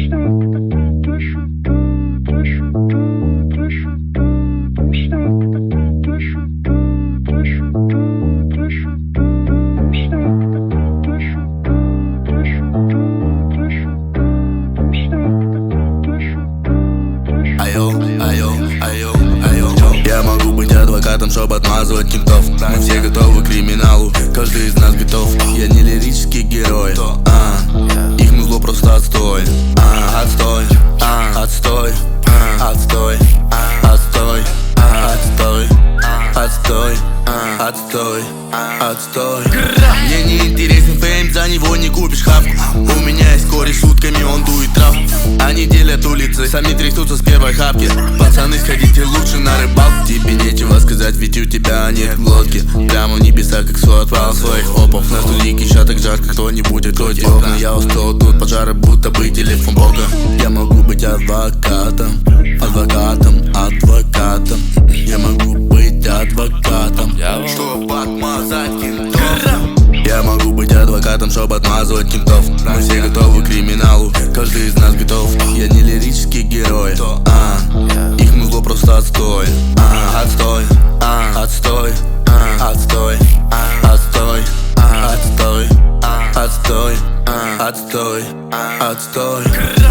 Я могу быть адвокатом, чтоб отмазывать кентов. Мы все готовы к криминалу, каждый из нас готов. Я не лирический герой, их музло просто отстой. Отстой, отстой, отстой, отстой, отстой, отстой, отстой, отстой. Мне не интересен фейм, за него не купишь хавку. У меня есть кореш, сутками он дует травку. Они делят улицы, сами трясутся с первой хапки. Пацаны, сходите лучше на рыбалку. Тебе нечего сказать, ведь у тебя нет глотки. Прямо в небеса, как свой отвал своих опов. На студии кища так жарко, кто-нибудь откройте окна. Я устал, тут пожары, будто бы телефон бога. Я могу быть адвокатом, адвокатом, адвокатом. Я могу быть адвокатом, чтоб отмазать кентов. Я могу быть адвокатом, чтоб отмазывать кентов. Мы все готовы к криминалу, каждый из нас готов. Я не лирический герой, их музло просто отстой. Отстой, отстой, отстой, отстой, отстой, отстой, отстой, отстой.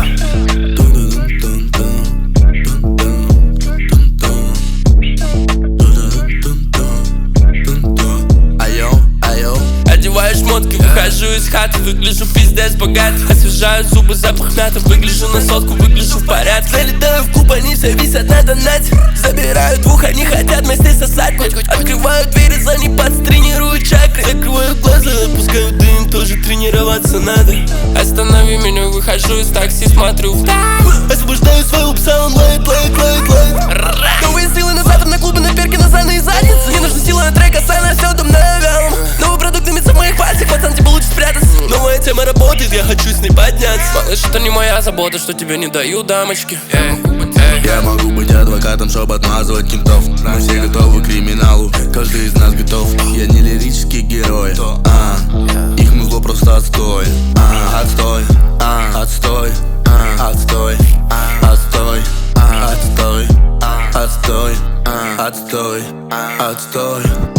Одеваю шмотки, выхожу из хаты, выгляжу пиздец богат. Освежаю зубы, запах мяты, выгляжу на сотку, выгляжу в порядке. Залетаю в клуб, они все висят на донате. Забираю двух, они хотят вместе сосать. Открываю двери, за них тренирую чакры. Закрываю глаза, опускаю дым, тоже тренироваться надо. Останови меня, выхожу из такси, смотрю в тайм. Освобождаю своего пса, он лает, лает, лает, лает. Новые силы на завтра, на клубы, на перки, на заны и задницы. Мне нужна сила на трек, а на все дом навялом. Новый продукт дымится в моих пальцах, пацан, тебе лучше спрятаться. Новая тема работает, я хочу с ней подняться. Малыш, это не моя забота, что тебе не дают дамочки. Я могу быть адвокатом, чтоб отмазывать кентов. Мы все готовы к криминалу, каждый из нас готов. Я не лирический герой, их музло просто отстой. Отстой, отстой, отстой, отстой, отстой, отстой, отстой, отстой.